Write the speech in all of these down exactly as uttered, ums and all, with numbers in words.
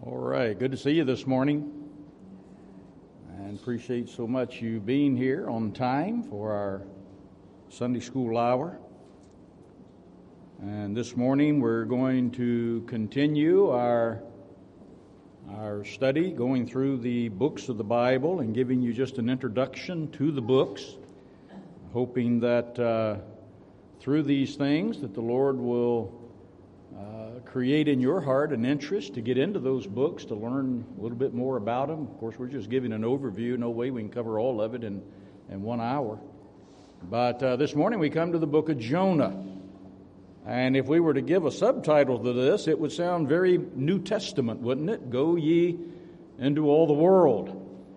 All right, good to see you this morning, and appreciate so much you being here on time for our Sunday school hour. And this morning we're going to continue our our study, going through the books of the Bible and giving you just an introduction to the books, hoping that uh, through these things that the Lord will Uh, create in your heart an interest to get into those books, to learn a little bit more about them. Of course, we're just giving an overview. No way we can cover all of it in, in one hour. But uh, this morning we come to the book of Jonah. And if we were to give a subtitle to this, it would sound very New Testament, wouldn't it? Go ye into all the world.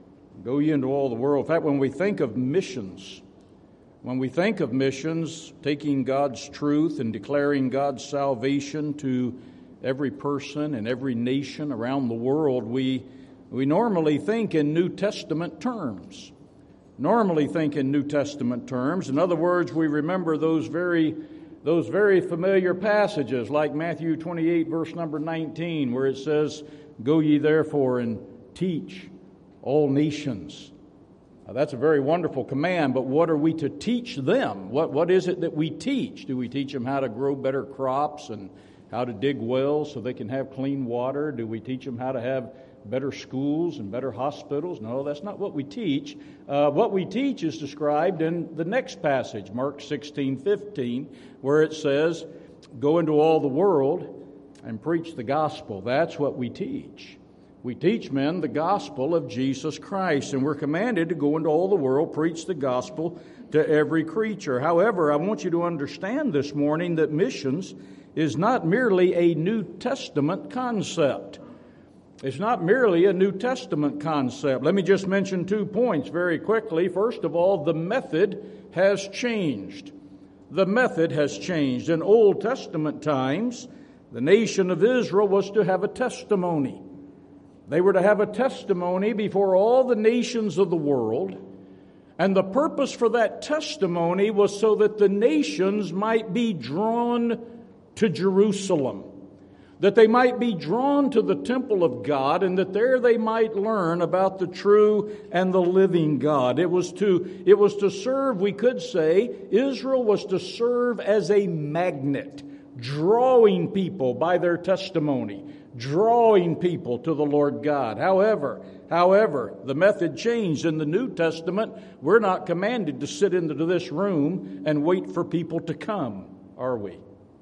Go ye into all the world. In fact, when we think of missions, When we think of missions, taking God's truth and declaring God's salvation to every person and every nation around the world, we we normally think in New Testament terms. Normally think in New Testament terms. In other words, we remember those very those very familiar passages like Matthew twenty-eight, verse number nineteen, where it says, "Go ye therefore and teach all nations." Now, that's a very wonderful command, but what are we to teach them? What What is it that we teach? Do we teach them how to grow better crops and how to dig wells so they can have clean water? Do we teach them how to have better schools and better hospitals? No, that's not what we teach. Uh, what we teach is described in the next passage, Mark sixteen fifteen, where it says, "Go into all the world and preach the gospel." That's what we teach. We teach men the gospel of Jesus Christ, and we're commanded to go into all the world, preach the gospel to every creature. However, I want you to understand this morning that missions is not merely a New Testament concept. It's not merely a New Testament concept. Let me just mention two points very quickly. First of all, the method has changed. The method has changed. In Old Testament times, the nation of Israel was to have a testimony. They were to have a testimony before all the nations of the world, and the purpose for that testimony was so that the nations might be drawn to Jerusalem, that they might be drawn to the temple of God, and that there they might learn about the true and the living God. It was to, it was to serve, we could say, Israel was to serve as a magnet, drawing people by their testimony, drawing people to the Lord God. However, however, the method changed. In the New Testament, we're not commanded to sit into this room and wait for people to come, are we?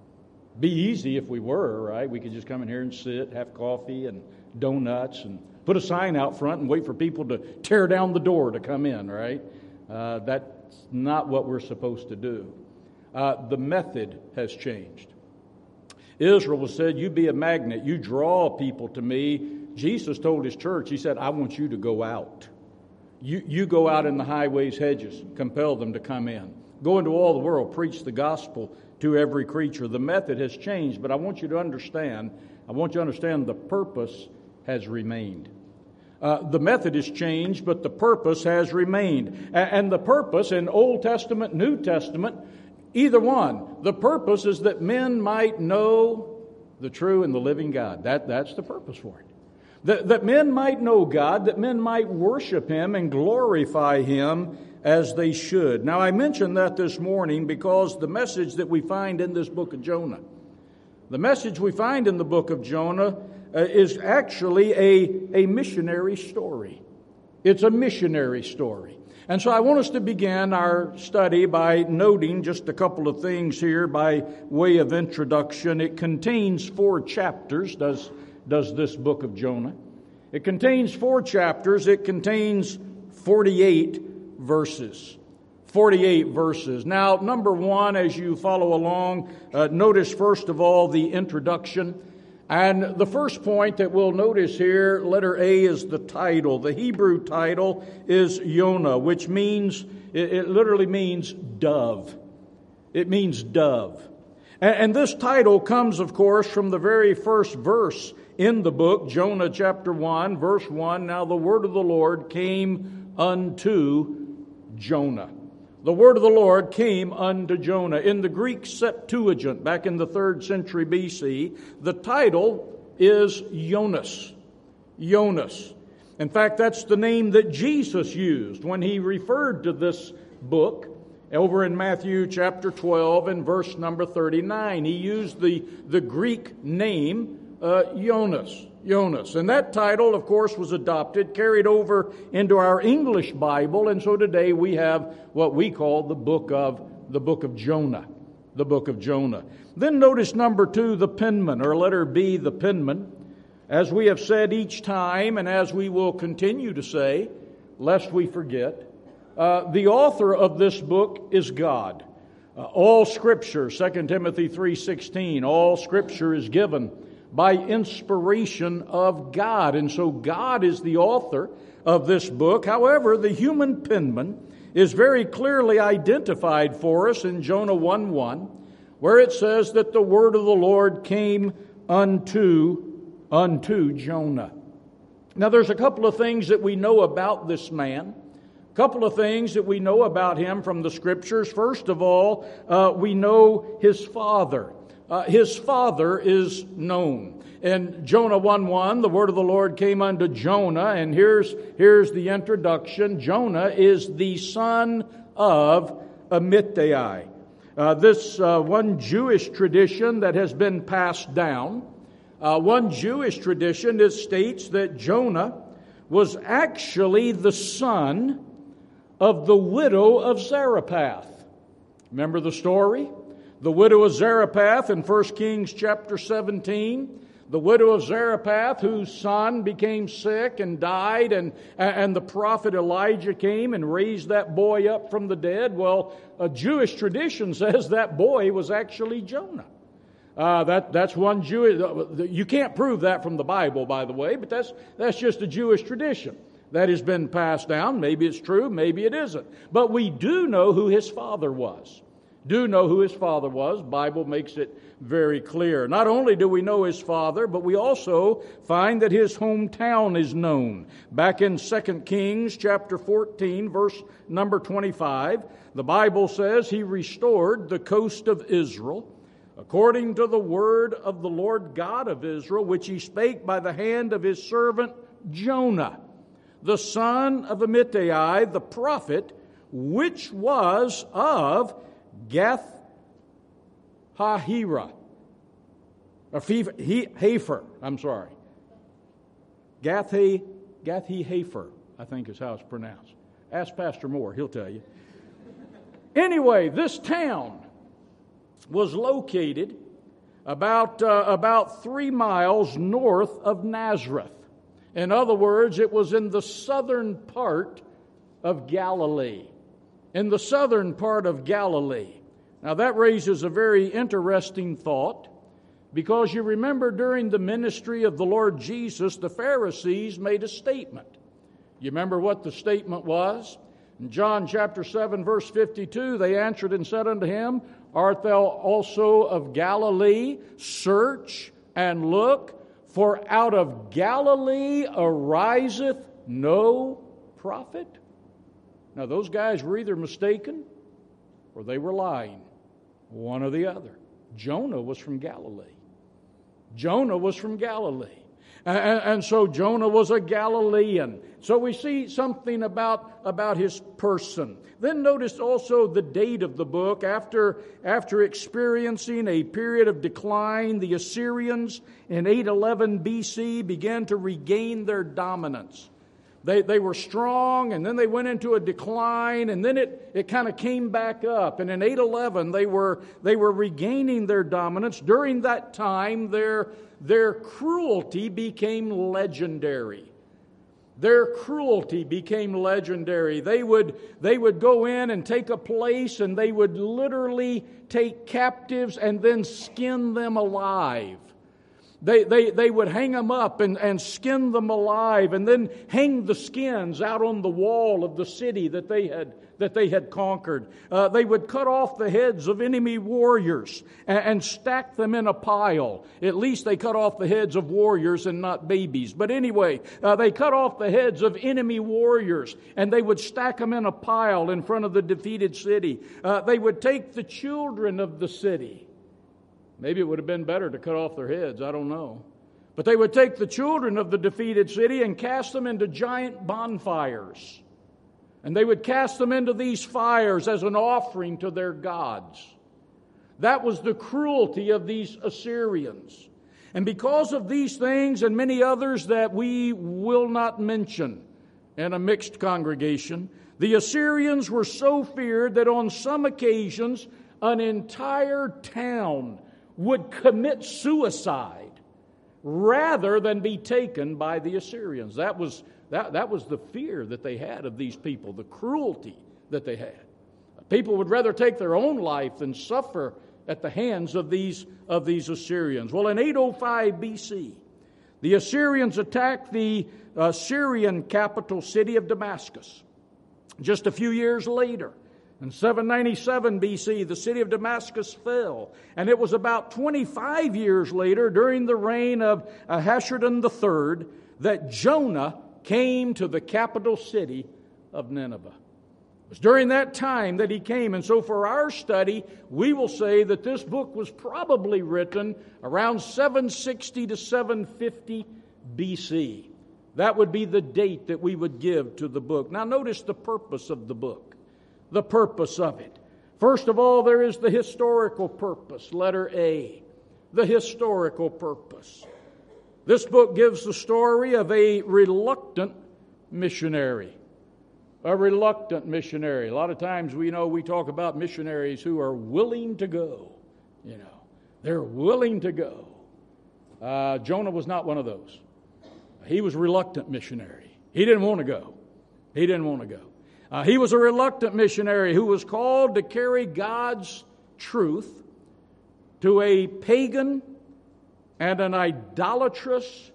Be easy if we were, right? We could just come in here and sit, have coffee and donuts, and put a sign out front and wait for people to tear down the door to come in, right? Uh, that's not what we're supposed to do. Uh, the method has changed. Israel was said, "You be a magnet, you draw people to me." Jesus told his church, he said, "I want you to go out. You, you go out in the highways, hedges, compel them to come in. Go into all the world, preach the gospel to every creature." The method has changed, but I want you to understand, I want you to understand the purpose has remained. Uh, the method has changed, but the purpose has remained. And, and the purpose in Old Testament, New Testament, either one, the purpose is that men might know the true and the living God. That, that's the purpose for it. That, that men might know God, that men might worship Him and glorify Him as they should. Now, I mentioned that this morning because the message that we find in this book of Jonah, the message we find in the book of Jonah uh, is actually a, a missionary story. It's a missionary story. And so I want us to begin our study by noting just a couple of things here by way of introduction. It contains four chapters, does, does this book of Jonah. It contains four chapters. It contains forty-eight verses. forty-eight verses. Now, number one, as you follow along, uh, notice first of all the introduction. And the first point that we'll notice here, letter A, is the title. The Hebrew title is Jonah, which means, it, it literally means dove. It means dove. And, and this title comes, of course, from the very first verse in the book, Jonah chapter one, verse one. "Now the word of the Lord came unto Jonah." The word of the Lord came unto Jonah. In the Greek Septuagint, back in the third century B C, the title is Jonas. Jonas. In fact, that's the name that Jesus used when he referred to this book over in Matthew chapter twelve and verse number thirty-nine. He used the, the Greek name uh, Jonas. Jonas. And that title, of course, was adopted, carried over into our English Bible, and so today we have what we call the book of the book of Jonah. The book of Jonah. Then notice number two, the penman, or letter B, the penman. As we have said each time, and as we will continue to say, lest we forget, uh, the author of this book is God. Uh, all Scripture, Second Timothy three sixteen, all Scripture is given by inspiration of God. And so God is the author of this book. However, the human penman is very clearly identified for us in Jonah one one, where it says that the word of the Lord came unto unto Jonah. Now, there's a couple of things that we know about this man. A couple of things that we know about him from the Scriptures. First of all, uh, we know his father. Uh, his father is known. In Jonah one one, the word of the Lord came unto Jonah, and here's, here's the introduction. Jonah is the son of Amittai. Uh, this uh, one Jewish tradition that has been passed down. Uh, one Jewish tradition that states that Jonah was actually the son of the widow of Zarephath. Remember the story? The widow of Zarephath in First Kings chapter seventeen. The widow of Zarephath, whose son became sick and died, and, and the prophet Elijah came and raised that boy up from the dead. Well, a Jewish tradition says that boy was actually Jonah. Uh, that that's one Jewish. You can't prove that from the Bible, by the way, but that's that's just a Jewish tradition that has been passed down. Maybe it's true, maybe it isn't. But we do know who his father was. Do know who his father was. Bible makes it very clear. Not only do we know his father, but we also find that his hometown is known. Back in Second Kings chapter fourteen, verse number twenty-five, the Bible says he restored the coast of Israel, according to the word of the Lord God of Israel, which he spake by the hand of his servant Jonah, the son of Amittai, the prophet, which was of Gath Hahira, or Hafer, I'm sorry. Gath Hafer, I think is how it's pronounced. Ask Pastor Moore, he'll tell you. Anyway, this town was located about uh, about three miles north of Nazareth. In other words, it was in the southern part of Galilee. In the southern part of Galilee. Now that raises a very interesting thought, because you remember during the ministry of the Lord Jesus, the Pharisees made a statement. You remember what the statement was? In John chapter seven, verse fifty-two, they answered and said unto him, Art thou also of Galilee? Search and look, for out of Galilee ariseth no prophet. Now those guys were either mistaken or they were lying. One or the other. Jonah was from Galilee. Jonah was from Galilee. And, and so Jonah was a Galilean. So we see something about, about his person. Then notice also the date of the book. After, after experiencing a period of decline, the Assyrians in eight eleven B C began to regain their dominance. They, they were strong, and then they went into a decline, and then it, it kind of came back up. And in eight eleven, they were, they were regaining their dominance. During that time, their, their cruelty became legendary. Their cruelty became legendary. They would, they would go in and take a place, and they would literally take captives and then skin them alive. They, they, they would hang them up and, and skin them alive, and then hang the skins out on the wall of the city that they had, that they had conquered. Uh, they would cut off the heads of enemy warriors and, and stack them in a pile. At least they cut off the heads of warriors and not babies. But anyway, uh, they cut off the heads of enemy warriors, and they would stack them in a pile in front of the defeated city. Uh, they would take the children of the city. Maybe it would have been better to cut off their heads, I don't know. But they would take the children of the defeated city and cast them into giant bonfires. And they would cast them into these fires as an offering to their gods. That was the cruelty of these Assyrians. And because of these things and many others that we will not mention in a mixed congregation, the Assyrians were so feared that on some occasions an entire town would commit suicide rather than be taken by the Assyrians. That was, that, that was the fear that they had of these people, the cruelty that they had. People would rather take their own life than suffer at the hands of these, of these Assyrians. Well, in eight oh five B C, the Assyrians attacked the uh, Syrian capital city of Damascus. Just a few years later, in seven ninety-seven B C, the city of Damascus fell. And it was about twenty-five years later, during the reign of Ahasuerus the third, that Jonah came to the capital city of Nineveh. It was during that time that he came. And so for our study, we will say that this book was probably written around seven sixty to seven fifty B C. That would be the date that we would give to the book. Now notice the purpose of the book. The purpose of it. First of all, there is the historical purpose, letter A. The historical purpose. This book gives the story of a reluctant missionary. A reluctant missionary. A lot of times we know we talk about missionaries who are willing to go. You know, they're willing to go. Uh, Jonah was not one of those. He was a reluctant missionary. He didn't want to go. He didn't want to go. Uh, he was a reluctant missionary who was called to carry God's truth to a pagan and an idolatrous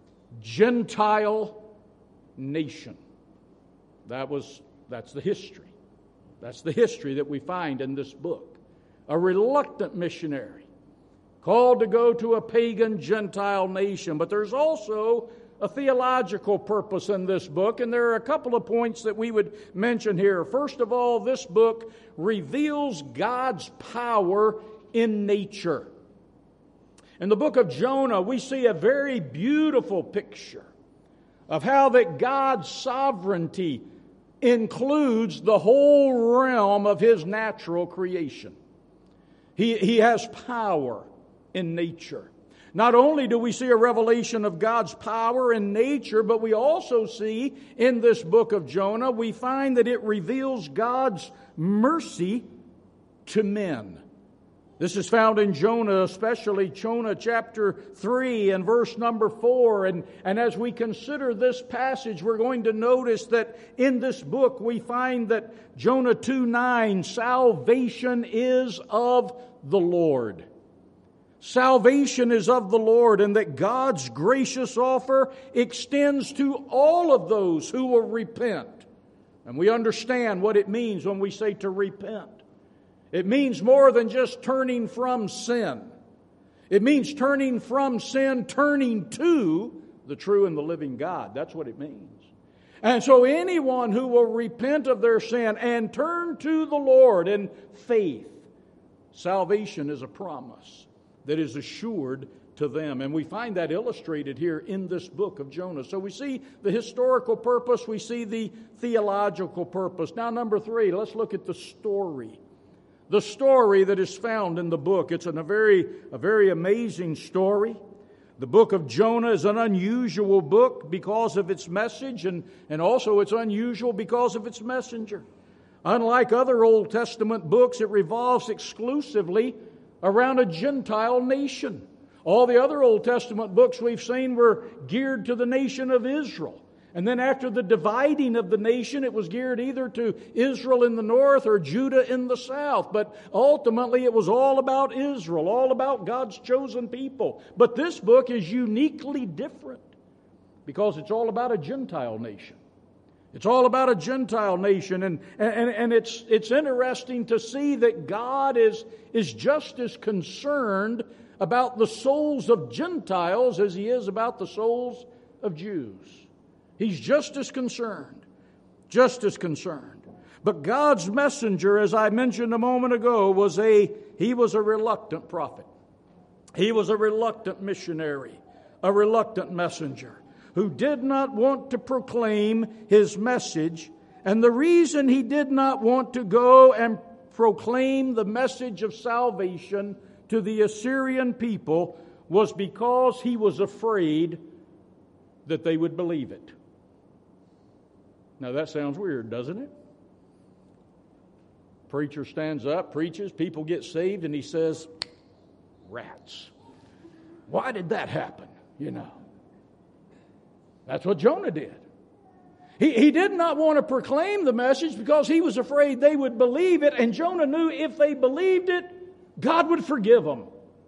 Gentile nation. That was, that's the history. That's the history that we find in this book. A reluctant missionary called to go to a pagan Gentile nation. But there's also a theological purpose in this book, and there are a couple of points that we would mention here. First of all, this book reveals God's power in nature. In the book of Jonah, we see a very beautiful picture of how that God's sovereignty includes the whole realm of His natural creation. He, he has power in nature. Not only do we see a revelation of God's power in nature, but we also see in this book of Jonah, we find that it reveals God's mercy to men. This is found in Jonah, especially Jonah chapter three and verse number four. And, and as we consider this passage, we're going to notice that in this book we find that Jonah two nine, salvation is of the Lord. Salvation is of the Lord, and that God's gracious offer extends to all of those who will repent. And we understand what it means when we say to repent. It means more than just turning from sin. It means turning from sin, turning to the true and the living God. That's what it means. And so anyone who will repent of their sin and turn to the Lord in faith, salvation is a promise that is assured to them. And we find that illustrated here in this book of Jonah. So we see the historical purpose, we see the theological purpose. Now, number three, let's look at the story. The story that is found in the book. It's an, a very, a very amazing story. The book of Jonah is an unusual book because of its message, and, and also it's unusual because of its messenger. Unlike other Old Testament books, it revolves exclusively around a Gentile nation. All the other Old Testament books we've seen were geared to the nation of Israel. And then after the dividing of the nation, it was geared either to Israel in the north or Judah in the south. But ultimately it was all about Israel, all about God's chosen people. But this book is uniquely different because it's all about a Gentile nation. It's all about a Gentile nation, and, and, and it's, it's interesting to see that God is, is just as concerned about the souls of Gentiles as He is about the souls of Jews. He's just as concerned, just as concerned. But God's messenger, as I mentioned a moment ago, was a, he was a reluctant prophet. He was a reluctant missionary. a reluctant messenger who did not want to proclaim his message. And the reason he did not want to go and proclaim the message of salvation to the Assyrian people was because he was afraid that they would believe it. Now that sounds weird, doesn't it? Preacher stands up, preaches, people get saved, and he says, rats. Why did that happen? You know. That's what Jonah did. He, he did not want to proclaim the message because he was afraid they would believe it, and Jonah knew if they believed it, God would forgive them.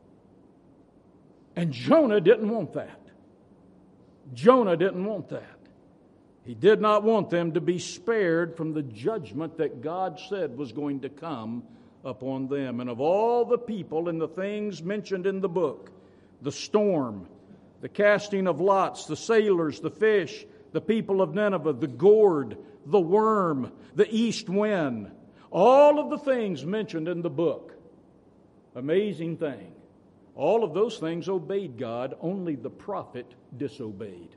And Jonah didn't want that. Jonah didn't want that. He did not want them to be spared from the judgment that God said was going to come upon them. And of all the people and the things mentioned in the book, the storm, the casting of lots, the sailors, the fish, the people of Nineveh, the gourd, the worm, the east wind, all of the things mentioned in the book, amazing thing. All of those things obeyed God, only the prophet disobeyed.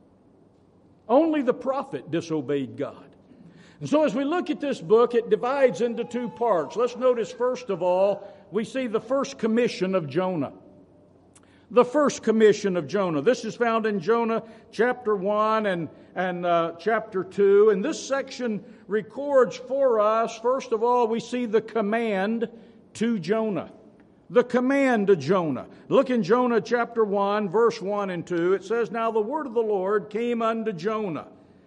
Only the prophet disobeyed God. And so as we look at this book, it divides into two parts. Let's notice, first of all, we see the first commission of Jonah. The first commission of Jonah. This is found in Jonah chapter one and, and uh, chapter two. And this section records for us, first of all, we see the command to Jonah. The command to Jonah. Look in Jonah chapter one, verse one and two. It says, "Now the word of the Lord came unto Jonah,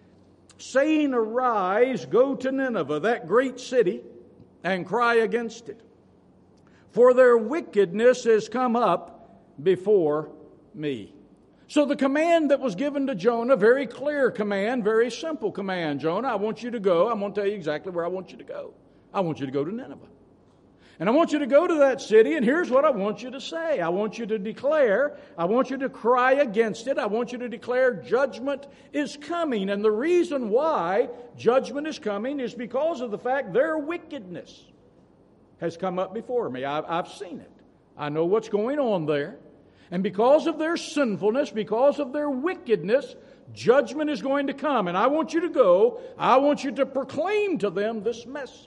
saying, Arise, go to Nineveh, that great city, and cry against it. For their wickedness is come up before me." So the command that was given to Jonah, very clear command, very simple command. Jonah, I want you to go. I'm going to tell you exactly where I want you to go. I want you to go to Nineveh. And I want you to go to that city, and here's what I want you to say. I want you to declare, I want you to cry against it. I want you to declare judgment is coming. And the reason why judgment is coming is because of the fact their wickedness has come up before me. I've, I've seen it. I know what's going on there. And because of their sinfulness, because of their wickedness, judgment is going to come. And I want you to go. I want you to proclaim to them this message,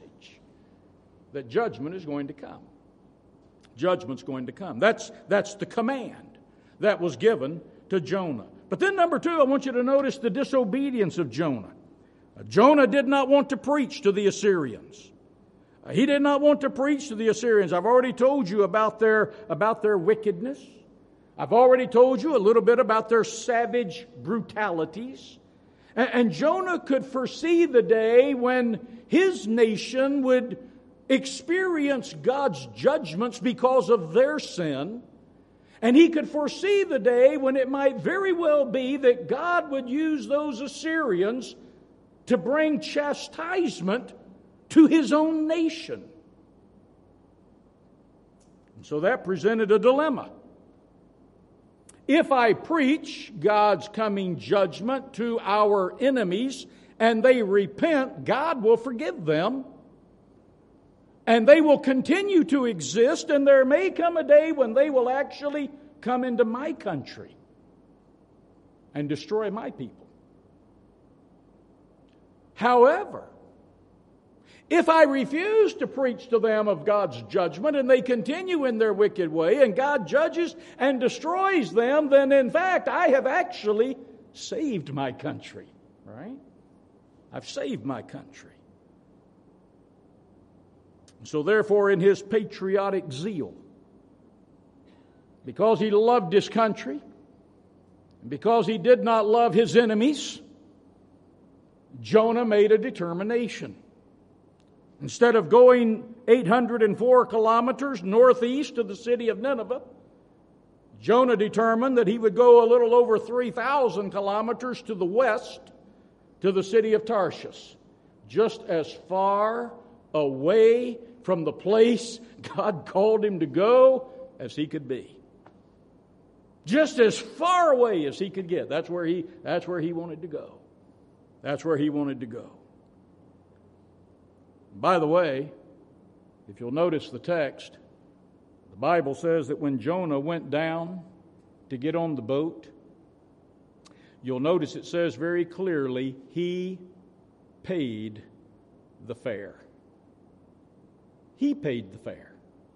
that judgment is going to come. Judgment's going to come. That's, that's the command that was given to Jonah. But then number two, I want you to notice the disobedience of Jonah. Uh, Jonah did not want to preach to the Assyrians. Uh, he did not want to preach to the Assyrians. I've already told you about their, about their wickedness. I've already told you a little bit about their savage brutalities. And, and Jonah could foresee the day when his nation would experience God's judgments because of their sin. And he could foresee the day when it might very well be that God would use those Assyrians to bring chastisement to his own nation. And so that presented a dilemma. If I preach God's coming judgment to our enemies and they repent, God will forgive them. And they will continue to exist, and there may come a day when they will actually come into my country and destroy my people. However, if I refuse to preach to them of God's judgment and they continue in their wicked way and God judges and destroys them, then in fact I have actually saved my country, right? I've saved my country. So therefore, in his patriotic zeal, because he loved his country, and because he did not love his enemies, Jonah made a determination. Instead of going eight hundred four kilometers northeast of the city of Nineveh, Jonah determined that he would go a little over three thousand kilometers to the west to the city of Tarshish, just as far away from the place God called him to go as he could be. Just as far away as he could get. That's where he, that's where he wanted to go. That's where he wanted to go. By the way, if you'll notice the text, the Bible says that when Jonah went down to get on the boat, you'll notice it says very clearly, he paid the fare. He paid the fare.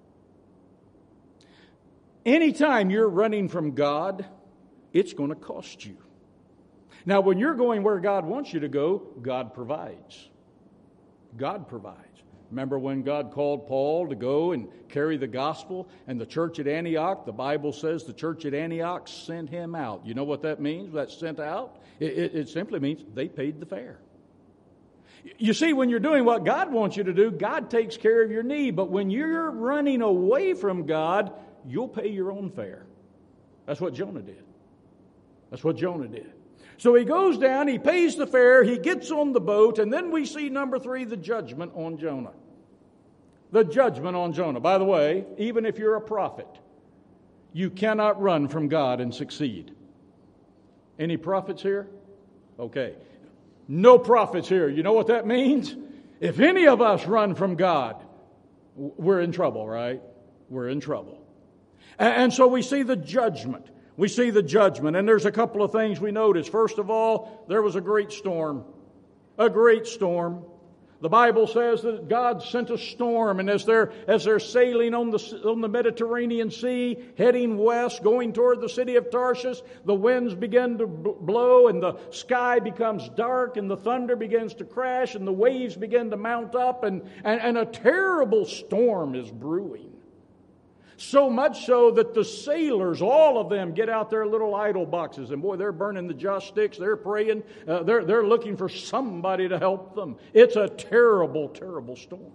Anytime you're running from God, it's going to cost you. Now, when you're going where God wants you to go, God provides. God provides. Remember when God called Paul to go and carry the gospel, and the church at Antioch, the Bible says the church at Antioch sent him out. You know what that means, that sent out? It, it, it simply means they paid the fare. You see, when you're doing what God wants you to do, God takes care of your need. But when you're running away from God, you'll pay your own fare. That's what Jonah did. That's what Jonah did. So he goes down, he pays the fare, he gets on the boat, and then we see, number three, the judgment on Jonah. The judgment on Jonah. By the way, even if you're a prophet, you cannot run from God and succeed. Any prophets here? Okay. No prophets here. You know what that means? If any of us run from God, we're in trouble, right? We're in trouble. And so we see the judgment. We see the judgment, and there's a couple of things we notice. First of all, there was a great storm. A great storm. The Bible says that God sent a storm, and as they're as they're sailing on the on the Mediterranean Sea, heading west, going toward the city of Tarshish, the winds begin to blow, and the sky becomes dark, and the thunder begins to crash, and the waves begin to mount up, and and, and a terrible storm is brewing. So much so that the sailors, all of them, get out their little idol boxes. And boy, they're burning the joss sticks. They're praying. Uh, they're, they're looking for somebody to help them. It's a terrible, terrible storm.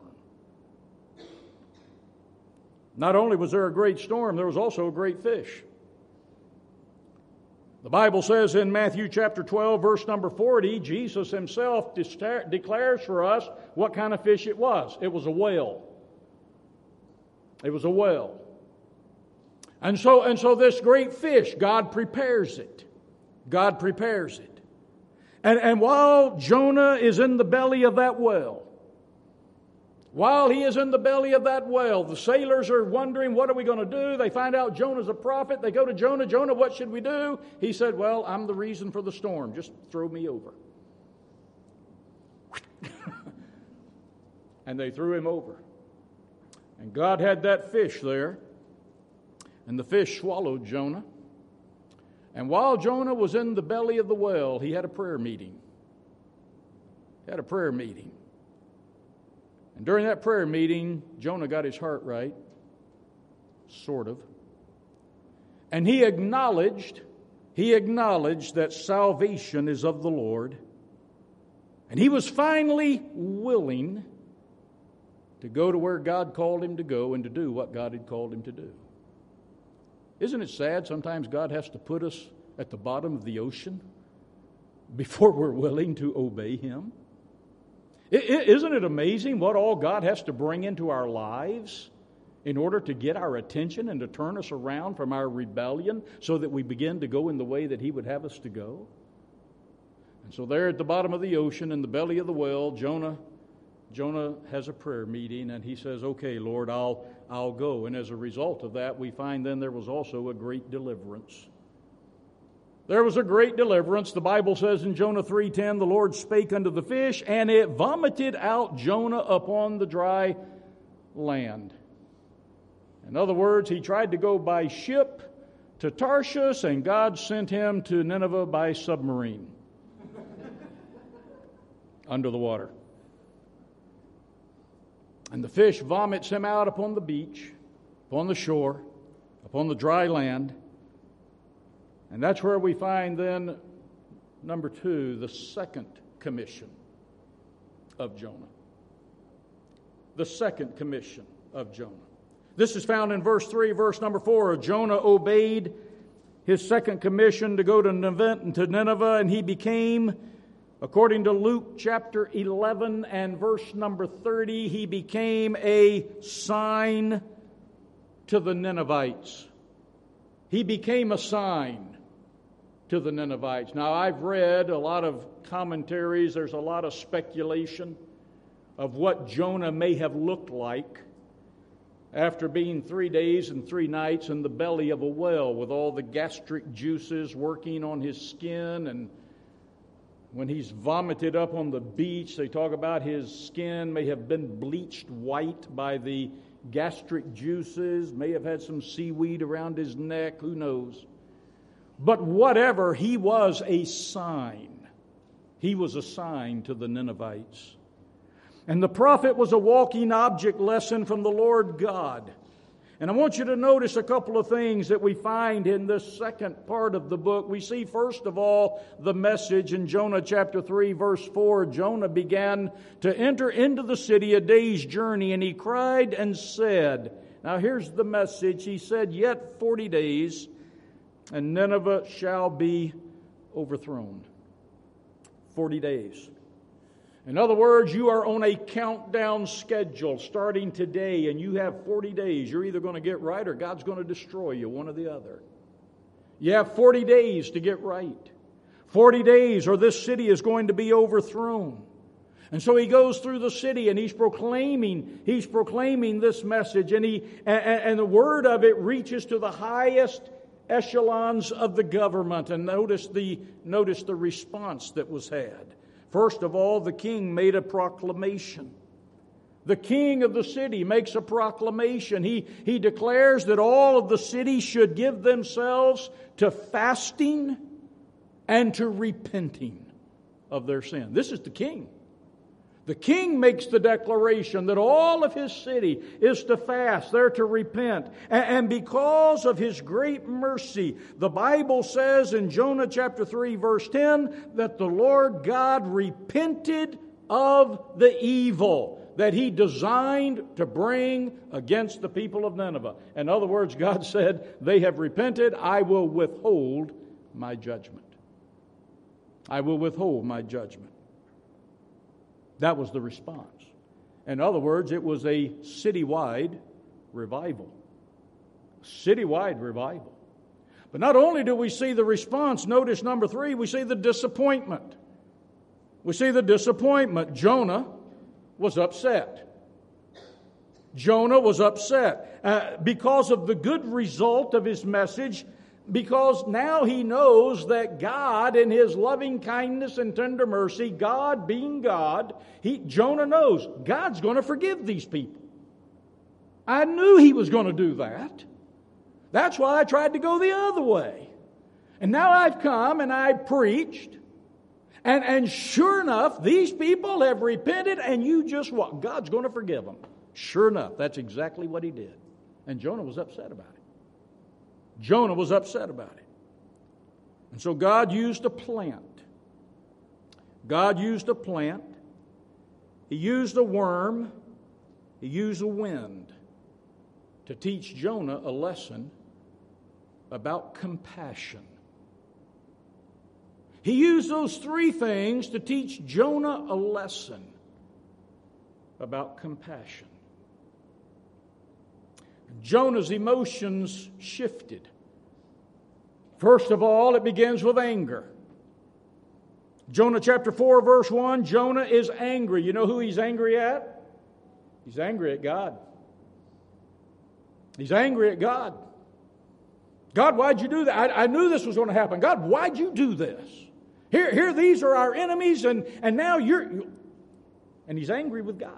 Not only was there a great storm, there was also a great fish. The Bible says in Matthew chapter twelve, verse number forty, Jesus himself declares for us what kind of fish it was. It was a whale. It was a whale. And so, and so this great fish, God prepares it. God prepares it. And, and while Jonah is in the belly of that whale, while he is in the belly of that whale, the sailors are wondering, what are we going to do? They find out Jonah's a prophet. They go to Jonah. Jonah, what should we do? He said, well, I'm the reason for the storm. Just throw me over. And they threw him over. And God had that fish there. And the fish swallowed Jonah. And while Jonah was in the belly of the whale, he had a prayer meeting. He had a prayer meeting. And during that prayer meeting, Jonah got his heart right. Sort of. And he acknowledged, he acknowledged that salvation is of the Lord. And he was finally willing to go to where God called him to go and to do what God had called him to do. Isn't it sad sometimes God has to put us at the bottom of the ocean before we're willing to obey Him? Isn't it amazing what all God has to bring into our lives in order to get our attention and to turn us around from our rebellion so that we begin to go in the way that He would have us to go? And so there at the bottom of the ocean, in the belly of the whale, Jonah Jonah has a prayer meeting, and he says, okay, Lord, I'll I'll go. And as a result of that, we find then there was also a great deliverance. There was a great deliverance. The Bible says in Jonah three ten, the Lord spake unto the fish, and it vomited out Jonah upon the dry land. In other words, he tried to go by ship to Tarshish, and God sent him to Nineveh by submarine. Under the water. And the fish vomits him out upon the beach, upon the shore, upon the dry land. And that's where we find then, number two, the second commission of Jonah. The second commission of Jonah. This is found in verse three, verse number four. Jonah obeyed his second commission to go to Nineveh, and he became, according to Luke chapter eleven and verse number thirty, he became a sign to the Ninevites. He became a sign to the Ninevites. Now, I've read a lot of commentaries. There's a lot of speculation of what Jonah may have looked like. after being three days and three nights in the belly of a whale with all the gastric juices working on his skin, and when he's vomited up on the beach, they talk about his skin may have been bleached white by the gastric juices, may have had some seaweed around his neck, who knows. But whatever, he was a sign. He was a sign to the Ninevites. And the prophet was a walking object lesson from the Lord God. And I want you to notice a couple of things that we find in this second part of the book. We see, first of all, the message in Jonah chapter three, verse four. Jonah began to enter into the city a day's journey, and he cried and said, now here's the message. He said, yet forty days, and Nineveh shall be overthrown. Forty days. In other words, you are on a countdown schedule starting today, and you have forty days. You're either going to get right or God's going to destroy you, one or the other. You have forty days to get right. forty days or this city is going to be overthrown. And so he goes through the city and he's proclaiming, he's proclaiming this message, and he and, and the word of it reaches to the highest echelons of the government. And notice the notice the response that was had. First of all, the king made a proclamation. The king of the city makes a proclamation. He, he declares that all of the city should give themselves to fasting and to repenting of their sin. This is the king. The king makes the declaration that all of his city is to fast, they're to repent. And because of his great mercy, the Bible says in Jonah chapter three, verse ten, that the Lord God repented of the evil that he designed to bring against the people of Nineveh. In other words, God said, they have repented, I will withhold my judgment. I will withhold my judgment. That was the response. In other words, it was a citywide revival. Citywide revival. But not only do we see the response, notice number three, we see the disappointment. We see the disappointment. Jonah was upset. Jonah was upset uh, because of the good result of his message. Because now he knows that God, in his loving kindness and tender mercy, God being God, he, Jonah knows God's going to forgive these people. I knew he was going to do that. That's why I tried to go the other way. And now I've come and I've preached. And, and sure enough, these people have repented, and you just what? God's going to forgive them. Sure enough, that's exactly what he did. And Jonah was upset about it. Jonah was upset about it. And so God used a plant. God used a plant. He used a worm. He used a wind to teach Jonah a lesson about compassion. He used those three things to teach Jonah a lesson about compassion. Jonah's emotions shifted. First of all, it begins with anger. Jonah chapter four, verse one, Jonah is angry. You know who he's angry at? He's angry at God. He's angry at God. God, why'd you do that? I, I knew this was going to happen. God, why'd you do this? Here, here these are our enemies, and, and now you're... You, and he's angry with God.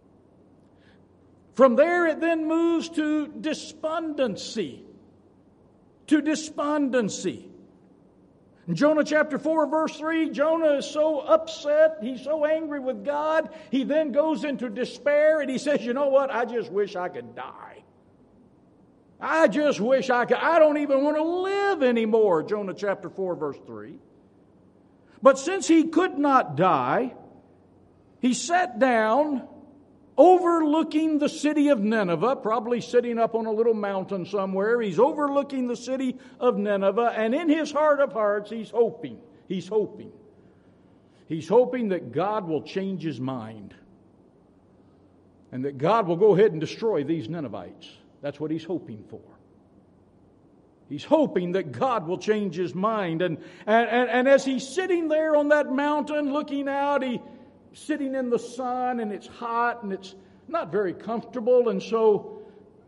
From there, it then moves to despondency. To despondency. In Jonah chapter four, verse three, Jonah is so upset, he's so angry with God, he then goes into despair, and he says, you know what, I just wish I could die. I just wish I could. I don't even want to live anymore. Jonah chapter four, verse three. But since he could not die, he sat down overlooking the city of Nineveh, probably sitting up on a little mountain somewhere. He's overlooking the city of Nineveh, and in his heart of hearts, he's hoping. He's hoping. He's hoping that God will change his mind, and that God will go ahead and destroy these Ninevites. That's what he's hoping for. He's hoping that God will change his mind. And, and, and, and as he's sitting there on that mountain looking out, he sitting in the sun, and it's hot and it's not very comfortable. And so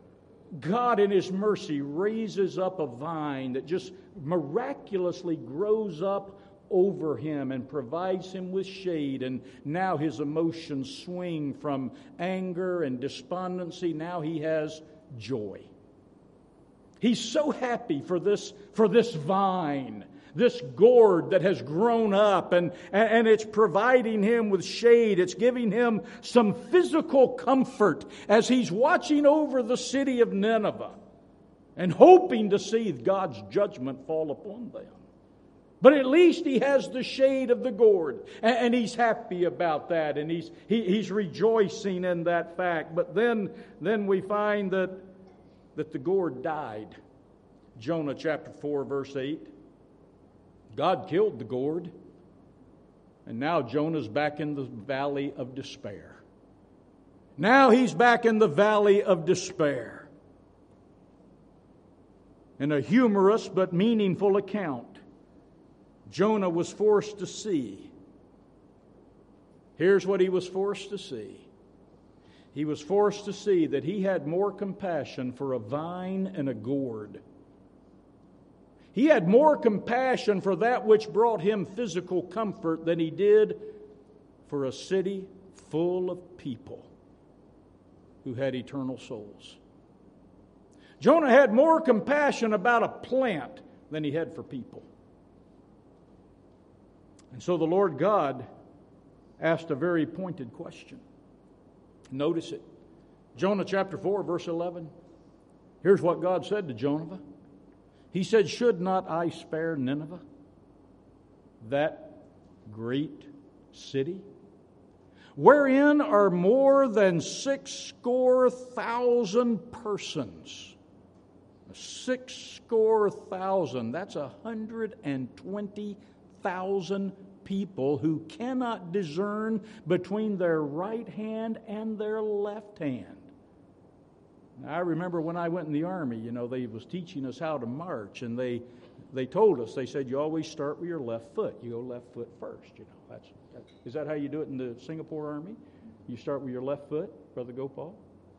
God in His mercy raises up a vine that just miraculously grows up over him and provides him with shade. And now his emotions swing from anger and despondency. Now he has joy. He's so happy for this, for this vine, this gourd that has grown up, and, and it's providing him with shade. It's giving him some physical comfort as he's watching over the city of Nineveh and hoping to see God's judgment fall upon them. But at least he has the shade of the gourd, and, and he's happy about that, and he's he, he's rejoicing in that fact. But then, then we find that, that the gourd died. Jonah chapter four, verse eight. God killed the gourd, and now Jonah's back in the valley of despair. Now he's back in the valley of despair. In a humorous but meaningful account, Jonah was forced to see. Here's what he was forced to see. He was forced to see that he had more compassion for a vine and a gourd. He had more compassion for that which brought him physical comfort than he did for a city full of people who had eternal souls. Jonah had more compassion about a plant than he had for people. And so the Lord God asked a very pointed question. Notice it. Jonah chapter four, verse eleven. Here's what God said to Jonah. He said, "Should not I spare Nineveh, that great city, wherein are more than six score thousand persons?" Six score thousand. That's a hundred and twenty thousand people who cannot discern between their right hand and their left hand. Now, I remember when I went in the army, you know, they was teaching us how to march, and they they told us, they said, you always start with your left foot. You go left foot first, you know. That's, that, is that how you do it in the Singapore Army? You start with your left foot, Brother Gopal?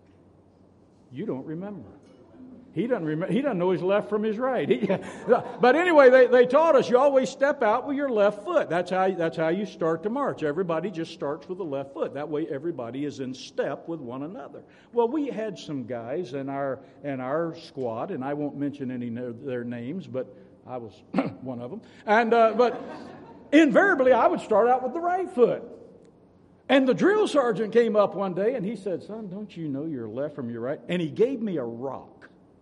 You don't remember. He doesn't remember. He doesn't know his left from his right. He, but anyway, they, they taught us you always step out with your left foot. That's how that's how you start to march. Everybody just starts with the left foot. That way, everybody is in step with one another. Well, we had some guys in our in our squad, and I won't mention any of their names, but I was one of them. And uh, but invariably, I would start out with the right foot. And the drill sergeant came up one day, and he said, "Son, don't you know your left from your right?" And he gave me a rock.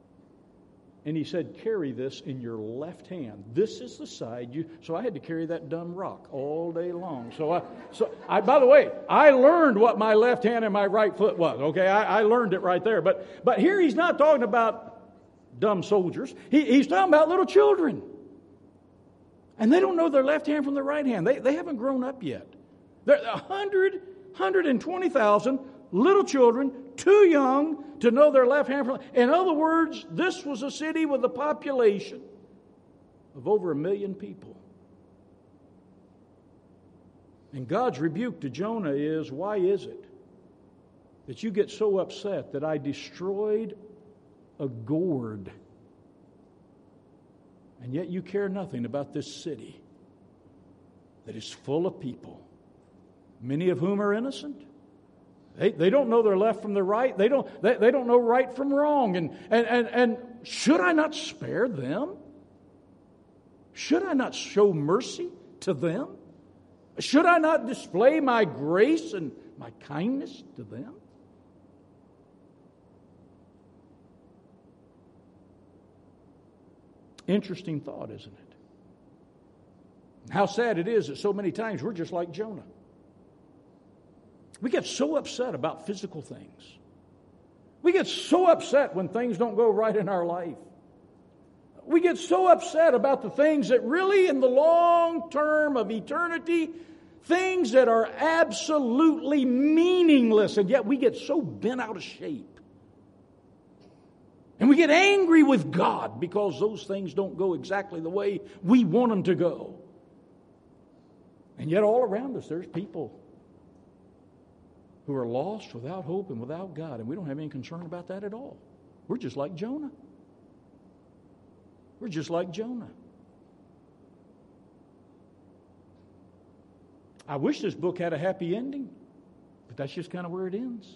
And he said, "Carry this in your left hand. This is the side you..." So I had to carry that dumb rock all day long. So I, so I, by the way, I learned what my left hand and my right foot was. Okay, I, I learned it right there. But but here he's not talking about dumb soldiers. He, he's talking about little children, and they don't know their left hand from their right hand. They they haven't grown up yet. They're a hundred, hundred and twenty thousand little children, too young to know their left hand from... In other words, this was a city with a population of over a million people. And God's rebuke to Jonah is, why is it that you get so upset that I destroyed a gourd, and yet you care nothing about this city that is full of people, many of whom are innocent? They, they don't know their left from their right. They don't, they, they don't know right from wrong. And, and, and, and should I not spare them? Should I not show mercy to them? Should I not display my grace and my kindness to them? Interesting thought, isn't it? How sad it is that so many times we're just like Jonah. We get so upset about physical things. We get so upset when things don't go right in our life. We get so upset about the things that really, in the long term of eternity, things that are absolutely meaningless, and yet we get so bent out of shape. And we get angry with God because those things don't go exactly the way we want them to go. And yet all around us, there's people who are lost, without hope, and without God. And we don't have any concern about that at all. We're just like Jonah. We're just like Jonah. I wish this book had a happy ending, but that's just kind of where it ends.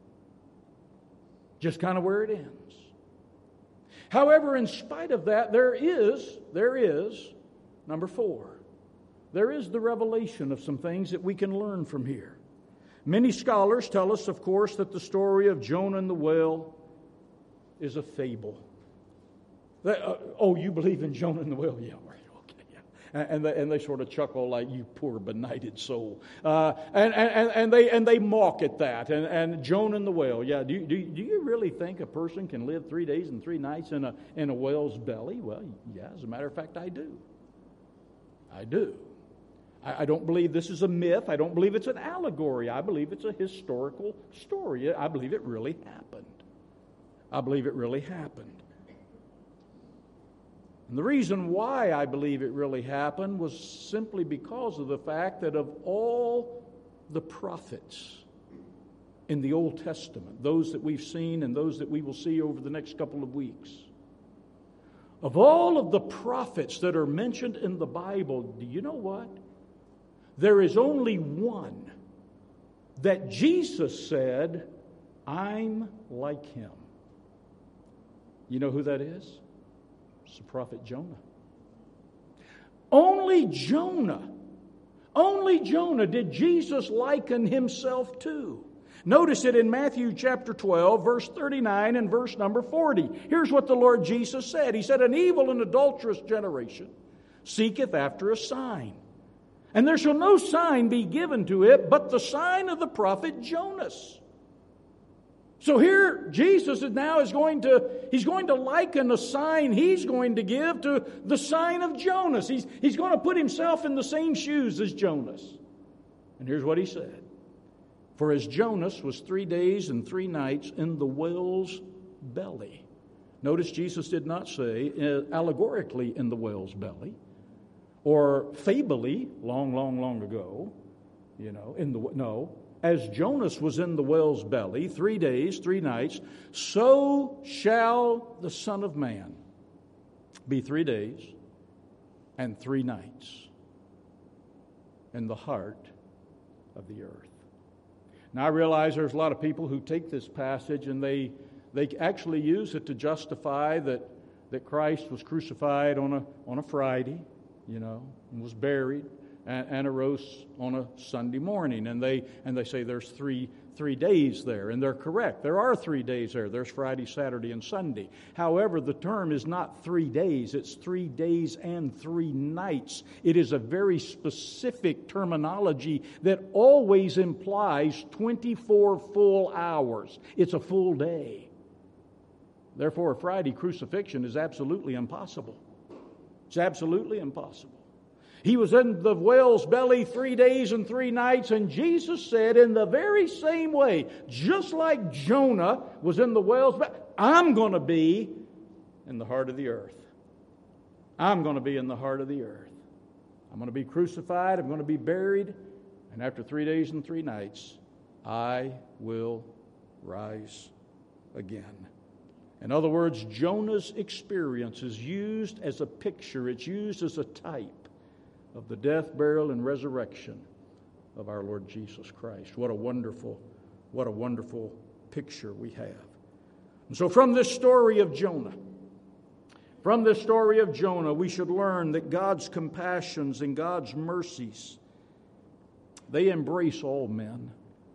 Just kind of where it ends. However, in spite of that, there is, there is, number four, there is the revelation of some things that we can learn from here. Many scholars tell us, of course, that the story of Jonah and the whale is a fable. They, uh, oh, you believe in Jonah and the whale? Yeah, right. And they, and they sort of chuckle like, you poor benighted soul. Uh, and, and, and, they, and they mock at that. And, and Jonah and the whale. Yeah, do, do, do you really think a person can live three days and three nights in a, in a whale's belly? Well, yeah, as a matter of fact, I do. I do. I, I don't believe this is a myth. I don't believe it's an allegory. I believe it's a historical story. I believe it really happened. I believe it really happened. And the reason why I believe it really happened was simply because of the fact that of all the prophets in the Old Testament, those that we've seen and those that we will see over the next couple of weeks, of all of the prophets that are mentioned in the Bible, do you know what? There is only one that Jesus said, I'm like him. You know who that is? It's the prophet Jonah. Only Jonah, only Jonah did Jesus liken himself to. Notice it in Matthew chapter twelve, verse thirty-nine and verse number forty. Here's what the Lord Jesus said. He said, an evil and adulterous generation seeketh after a sign. And there shall no sign be given to it, but the sign of the prophet Jonas. So here, Jesus is now is going to, he's going to liken a sign he's going to give to the sign of Jonas. He's, he's going to put himself in the same shoes as Jonas. And here's what he said. For as Jonas was three days and three nights in the whale's belly. Notice Jesus did not say uh, allegorically in the whale's belly or fably long, long, long ago, you know, in the, no. As Jonas was in the whale's belly three days, three nights, so shall the Son of Man be three days and three nights in the heart of the earth. Now, I realize there's a lot of people who take this passage and they they actually use it to justify that, that Christ was crucified on a on a Friday, you know, and was buried. And, and arose on a Sunday morning, and they and they say there's three three days there, and they're correct. There are three days there. There's Friday, Saturday, and Sunday. However, the term is not three days; it's three days and three nights. It is a very specific terminology that always implies twenty-four full hours. It's a full day. Therefore, a Friday crucifixion is absolutely impossible. It's absolutely impossible. He was in the whale's belly three days and three nights, and Jesus said in the very same way, just like Jonah was in the whale's belly, I'm going to be in the heart of the earth. I'm going to be in the heart of the earth. I'm going to be crucified, I'm going to be buried, and after three days and three nights, I will rise again. In other words, Jonah's experience is used as a picture, it's used as a type of the death, burial, and resurrection of our Lord Jesus Christ. What a wonderful, what a wonderful picture we have. And so from this story of Jonah, from this story of Jonah, we should learn that God's compassions and God's mercies, they embrace all men.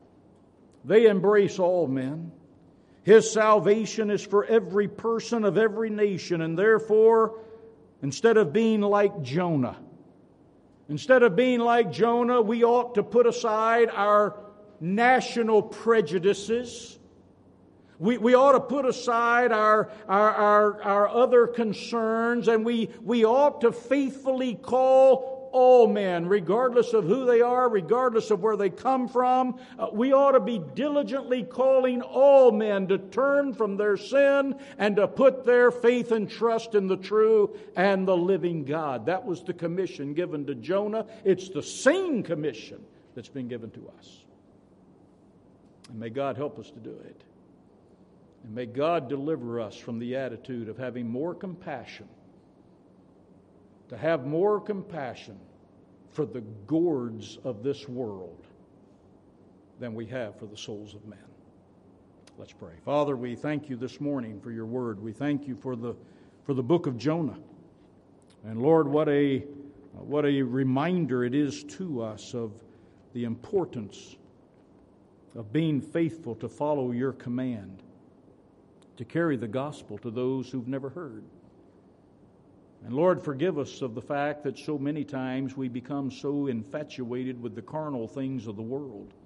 They embrace all men. His salvation is for every person of every nation, and therefore, instead of being like Jonah, Instead of being like Jonah, we ought to put aside our national prejudices. We, we ought to put aside our, our, our, our other concerns, and we, we ought to faithfully call all men, regardless of who they are, regardless of where they come from. Uh, we ought to be diligently calling all men to turn from their sin and to put their faith and trust in the true and the living God. That was the commission given to Jonah. It's the same commission that's been given to us. And may God help us to do it. And may God deliver us from the attitude of having more compassion, to have more compassion for the gourds of this world than we have for the souls of men. Let's pray. Father, we thank you this morning for your word. We thank you for the for the book of Jonah. And Lord, what a what a reminder it is to us of the importance of being faithful to follow your command, to carry the gospel to those who've never heard. And Lord, forgive us of the fact that so many times we become so infatuated with the carnal things of the world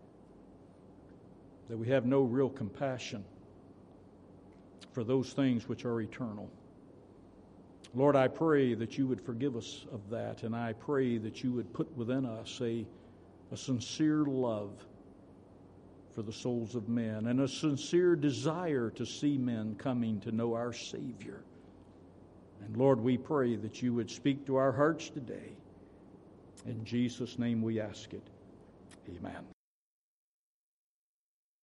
that we have no real compassion for those things which are eternal. Lord, I pray that you would forgive us of that, and I pray that you would put within us a, a sincere love for the souls of men and a sincere desire to see men coming to know our Savior. And Lord, we pray that you would speak to our hearts today. In Jesus' name we ask it. Amen.